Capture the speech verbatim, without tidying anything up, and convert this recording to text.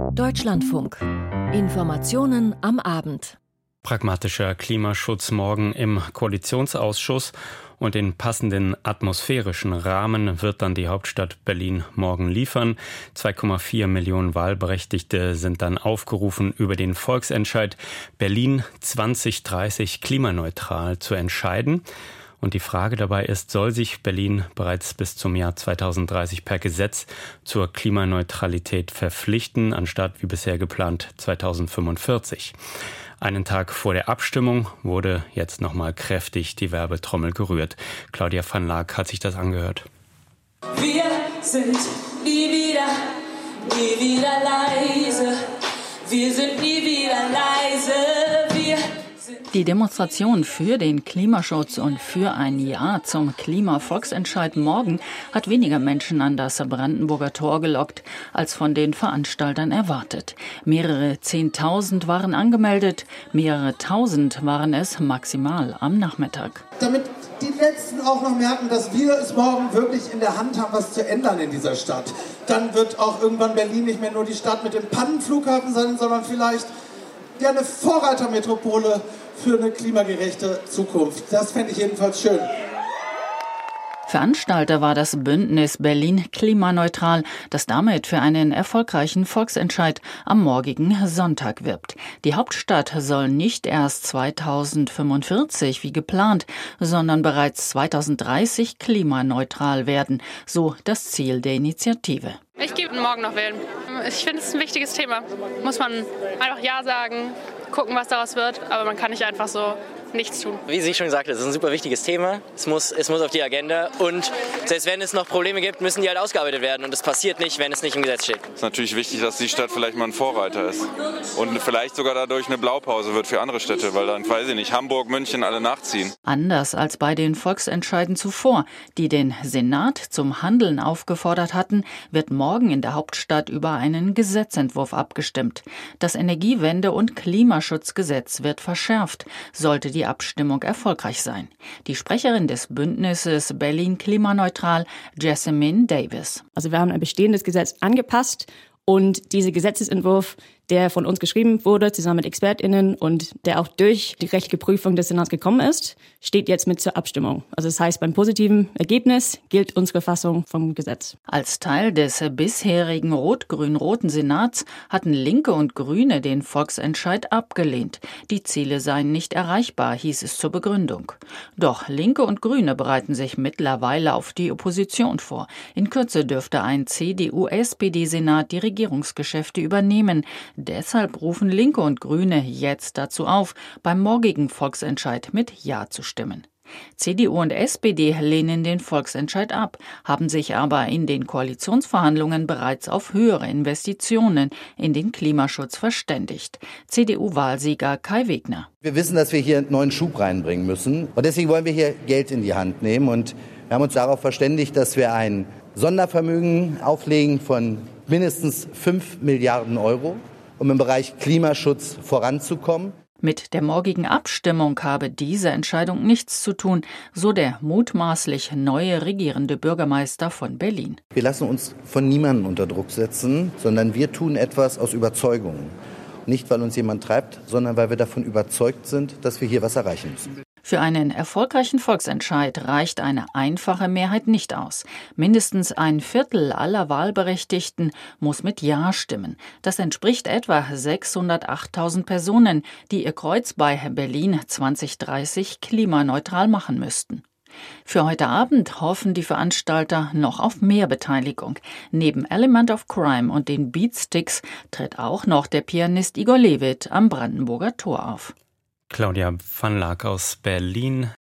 Deutschlandfunk. Informationen am Abend. Pragmatischer Klimaschutz morgen im Koalitionsausschuss und den passenden atmosphärischen Rahmen wird dann die Hauptstadt Berlin morgen liefern. zwei Komma vier Millionen Wahlberechtigte sind dann aufgerufen, über den Volksentscheid Berlin zwanzig dreißig klimaneutral zu entscheiden. Und die Frage dabei ist, soll sich Berlin bereits bis zum Jahr zweitausenddreißig per Gesetz zur Klimaneutralität verpflichten, anstatt wie bisher geplant zweitausendfünfundvierzig? Einen Tag vor der Abstimmung wurde jetzt nochmal kräftig die Werbetrommel gerührt. Claudia van Laak hat sich das angehört. Wir sind nie wieder, nie wieder leise. Wir sind nie wieder leise. Wir Die Demonstration für den Klimaschutz und für ein Ja zum Klimavolksentscheid morgen hat weniger Menschen an das Brandenburger Tor gelockt, als von den Veranstaltern erwartet. Mehrere Zehntausend waren angemeldet, mehrere Tausend waren es maximal am Nachmittag. Damit die Letzten auch noch merken, dass wir es morgen wirklich in der Hand haben, was zu ändern in dieser Stadt. Dann wird auch irgendwann Berlin nicht mehr nur die Stadt mit dem Pannenflughafen sein, sondern vielleicht ja eine Vorreitermetropole für eine klimagerechte Zukunft. Das fände ich jedenfalls schön. Veranstalter war das Bündnis Berlin klimaneutral, das damit für einen erfolgreichen Volksentscheid am morgigen Sonntag wirbt. Die Hauptstadt soll nicht erst zweitausendfünfundvierzig wie geplant, sondern bereits zweitausenddreißig klimaneutral werden, so das Ziel der Initiative. Ich gehe morgen noch wählen. Ich finde, es ist ein wichtiges Thema. Muss man einfach Ja sagen, gucken, was daraus wird, aber man kann nicht einfach so nichts tun. Wie Sie schon sagte, es ist ein super wichtiges Thema. Es muss, es muss auf die Agenda und selbst wenn es noch Probleme gibt, müssen die halt ausgearbeitet werden und das passiert nicht, wenn es nicht im Gesetz steht. Es ist natürlich wichtig, dass die Stadt vielleicht mal ein Vorreiter ist und vielleicht sogar dadurch eine Blaupause wird für andere Städte, weil dann, weiß ich nicht, Hamburg, München alle nachziehen. Anders als bei den Volksentscheiden zuvor, die den Senat zum Handeln aufgefordert hatten, wird morgen in der Hauptstadt über einen Gesetzentwurf abgestimmt. Das Energiewende- und Klimaschutzgesetz wird verschärft, sollte die Abstimmung erfolgreich sein. Die Sprecherin des Bündnisses Berlin klimaneutral, Jessamine Davis. Also wir haben ein bestehendes Gesetz angepasst und dieser Gesetzesentwurf, der von uns geschrieben wurde, zusammen mit ExpertInnen und der auch durch die rechtliche Prüfung des Senats gekommen ist, steht jetzt mit zur Abstimmung. Also das heißt, beim positiven Ergebnis gilt unsere Fassung vom Gesetz. Als Teil des bisherigen rot-grün-roten Senats hatten Linke und Grüne den Volksentscheid abgelehnt. Die Ziele seien nicht erreichbar, hieß es zur Begründung. Doch Linke und Grüne bereiten sich mittlerweile auf die Opposition vor. In Kürze dürfte ein C D U-S P D-Senat die Regierungsgeschäfte übernehmen. Deshalb rufen Linke und Grüne jetzt dazu auf, beim morgigen Volksentscheid mit Ja zu stimmen. C D U und S P D lehnen den Volksentscheid ab, haben sich aber in den Koalitionsverhandlungen bereits auf höhere Investitionen in den Klimaschutz verständigt. C D U-Wahlsieger Kai Wegner. Wir wissen, dass wir hier einen neuen Schub reinbringen müssen und deswegen wollen wir hier Geld in die Hand nehmen und wir haben uns darauf verständigt, dass wir ein Sondervermögen auflegen von mindestens fünf Milliarden Euro, um im Bereich Klimaschutz voranzukommen. Mit der morgigen Abstimmung habe diese Entscheidung nichts zu tun, so der mutmaßlich neue regierende Bürgermeister von Berlin. Wir lassen uns von niemandem unter Druck setzen, sondern wir tun etwas aus Überzeugung. Nicht, weil uns jemand treibt, sondern weil wir davon überzeugt sind, dass wir hier was erreichen müssen. Für einen erfolgreichen Volksentscheid reicht eine einfache Mehrheit nicht aus. Mindestens ein Viertel aller Wahlberechtigten muss mit Ja stimmen. Das entspricht etwa sechshundertachttausend Personen, die ihr Kreuz bei Berlin zwanzig dreißig klimaneutral machen müssten. Für heute Abend hoffen die Veranstalter noch auf mehr Beteiligung. Neben Element of Crime und den Beatsticks tritt auch noch der Pianist Igor Levit am Brandenburger Tor auf. Claudia van Laak aus Berlin.